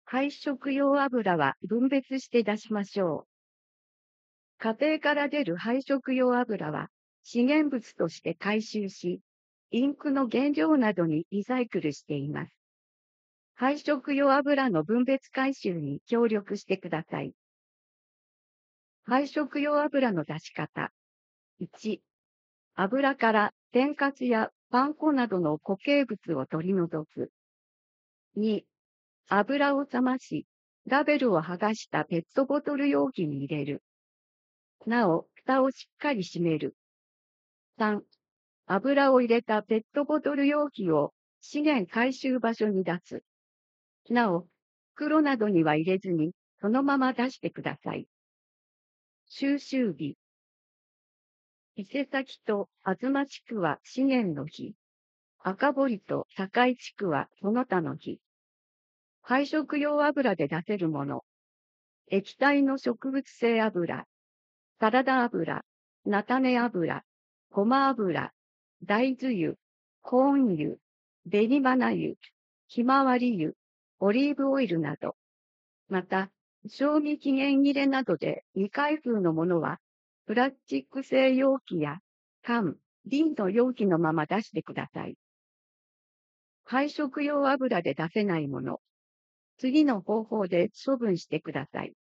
配食用油は分別して出しましょう。家庭から出る配食用油は資源物として回収し、インクの原料などにリサイクルしています。配食用油の分別回収に協力してください。配食用油の出し方。1、油から天かすやパン粉などの固形物を取り除く。2、油を冷まし、ラベルを剥がしたペットボトル容器に入れる。なお、蓋をしっかり閉める。3、油を入れたペットボトル容器を資源回収場所に出す。なお、袋などには入れずに、そのまま出してください。収集日。伊勢崎と東地区は資源の日。赤堀と堺地区はその他の日。配食用油で出せるもの。液体の植物性油、サラダ油、菜種油、ごま油、大豆油、コーン油、紅花油、ひまわり油、オリーブオイルなど。また、賞味期限切れなどで未開封のものは、プラスチック製容器や缶、瓶の容器のまま出してください。配食用油で出せないもの。次の方法で処分してください。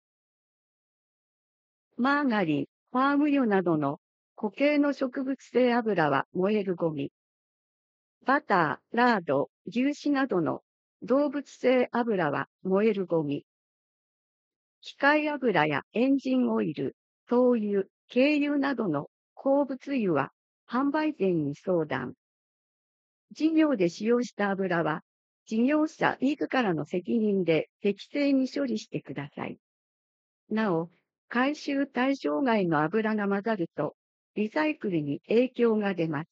マーガリン、パーム油などの固形の植物性油は燃えるゴミ。バター、ラード、牛脂などの動物性油は燃えるゴミ。機械油やエンジンオイル、灯油、軽油などの鉱物油は販売店に相談。事業で使用した油は事業者自らの責任で適正に処理してください。なお、回収対象外の油が混ざると、リサイクルに影響が出ます。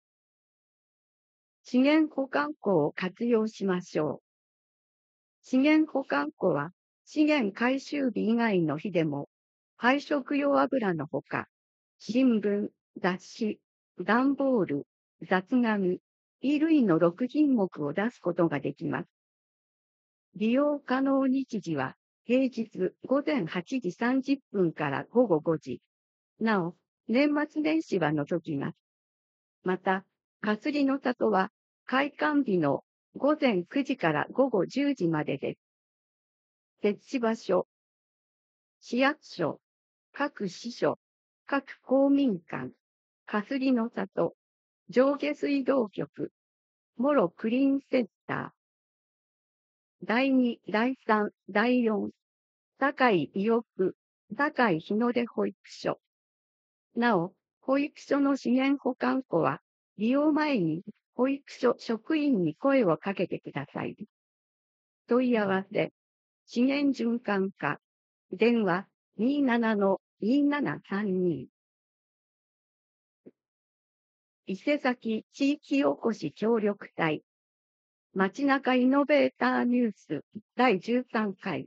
資源保管庫を活用しましょう。資源保管庫は、資源回収日以外の日でも、配食用油のほか、新聞、雑誌、段ボール、雑紙、衣類の6品目を出すことができます。利用可能日時は、平日午前8時30分から午後5時。なお、年末年始は除きます。また、かすりの里は開館日の午前9時から午後10時までです。設置場所、市役所、各支所、各公民館、かすりの里、上下水道局、もろクリーンセンター、第2、第3、第4、堺伊予区、堺日の出保育所。なお、保育所の資源保管庫は、利用前に保育所職員に声をかけてください。問い合わせ、資源循環課、電話27-2732。伊勢崎地域おこし協力隊、街中イノベーターニュース第13回。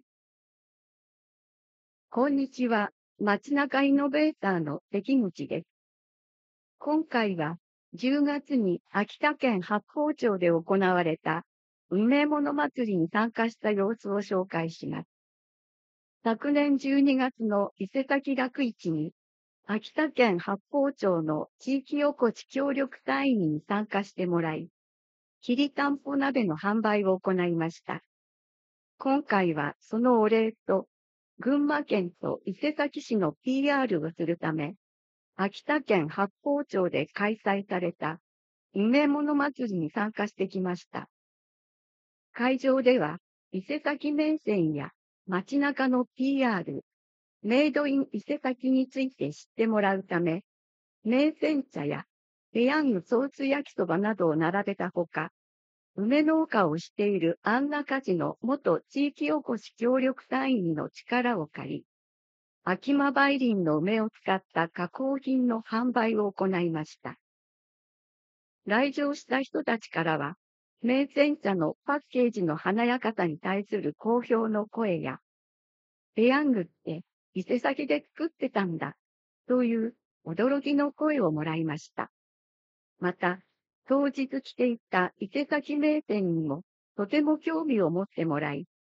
こんにちは、街中イノベーターの関口です。今回は10月に秋田県八峰町で行われた梅物祭りに参加した様子を紹介します。昨年12月の伊勢崎楽市に秋田県八峰町の地域おこし協力隊員に参加してもらい、きりたんぽ鍋の販売を行いました。今回はそのお礼と群馬県と伊勢崎市の PR をするため、秋田県八峰町で開催された梅物祭りに参加してきました。会場では伊勢崎銘仙や街中の PR、メイドイン伊勢崎について知ってもらうため、銘仙茶やペヤングソース焼きそばなどを並べたほか、梅農家をしている安中家事の元地域おこし協力隊員の力を借り、秋間梅林の梅を使った加工品の販売を行いました。来場した人たちからは、銘仙茶のパッケージの華やかさに対する好評の声や、ペヤングって伊勢崎で作ってたんだ、という驚きの声をもらいました。また、当日来ていた伊勢崎銘仙にもとても興味を持ってもらい、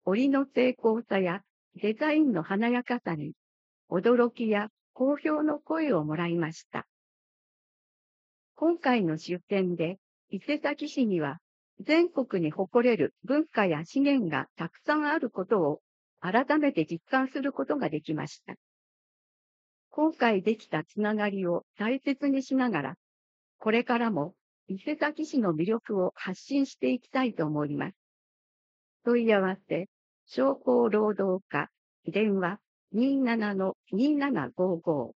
織の精巧さやデザインの華やかさに、驚きや好評の声をもらいました。今回の出展で、伊勢崎市には、全国に誇れる文化や資源がたくさんあることを改めて実感することができました。今回できたつながりを大切にしながら、これからも伊勢崎市の魅力を発信していきたいと思います。問い合わせ、商工労働課、電話27-2755